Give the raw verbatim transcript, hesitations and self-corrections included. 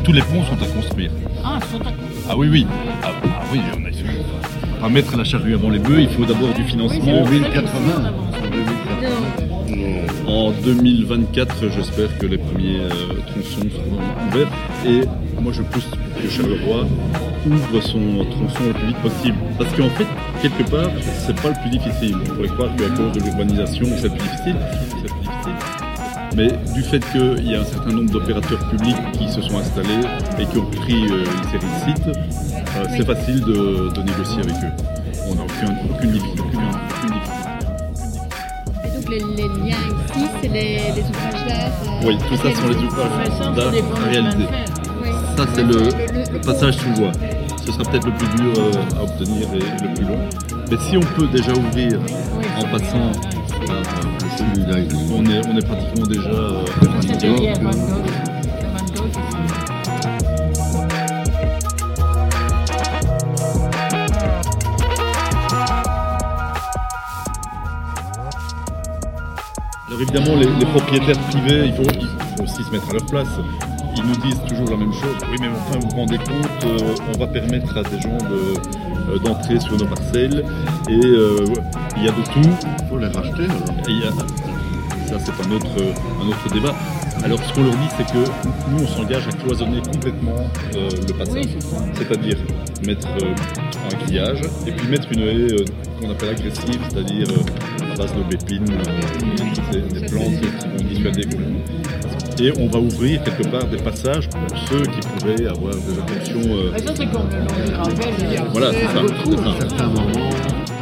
tous les ponts sont à construire. Ah, ils sont à... Ah oui, oui. Ah, ah oui, on a pas mettre la charrue avant les bœufs, il faut d'abord du financement. deux mille quatre-vingts. En deux mille vingt-quatre, j'espère que les premiers euh, tronçons seront ouverts. Et moi, je pousse pour que Charleroi ouvre son tronçon le plus vite possible. Parce qu'en fait, quelque part, c'est pas le plus difficile. On pourrait croire qu'à cause de l'urbanisation, c'est plus difficile. C'est plus difficile. Mais du fait qu'il y a un certain nombre d'opérateurs publics qui se sont installés et qui ont pris euh, une série de sites, euh, oui. c'est facile de, de négocier avec eux. On n'a aucune, aucune difficulté. Aucune, aucune difficulté. Et donc les, les liens ici, c'est les, les ouvrages d'art euh, Oui, tout ça sont les ouvrages d'art réalisés. Oui. Ça, c'est le, le, le passage sous voie. Ce sera peut-être le plus dur euh, à obtenir et, et le plus long. Mais si on peut déjà ouvrir oui. en passant... Euh, on est, on est pratiquement déjà euh, alors évidemment les, les propriétaires privés il faut, il faut aussi se mettre à leur place. Ils nous disent toujours la même chose. Oui, mais enfin, vous vous rendez compte, euh, on va permettre à des gens de, euh, d'entrer sur nos parcelles et euh, il y a de tout. Il faut les racheter alors. Et il y a, ça, c'est un autre, un autre débat. Alors, ce qu'on leur dit, c'est que nous, on s'engage à cloisonner complètement euh, le passage. Oui, c'est c'est-à-dire mettre euh, un grillage et puis mettre une haie euh, qu'on appelle agressive, c'est-à-dire euh, à base d'aubépine, euh, des, des plantes qui vont dissuader complètement. Et on va ouvrir quelque part des passages pour ceux qui pourraient avoir des intentions. Euh... Ça, c'est comme le long du gravel. Voilà, c'est ça. À certains moments.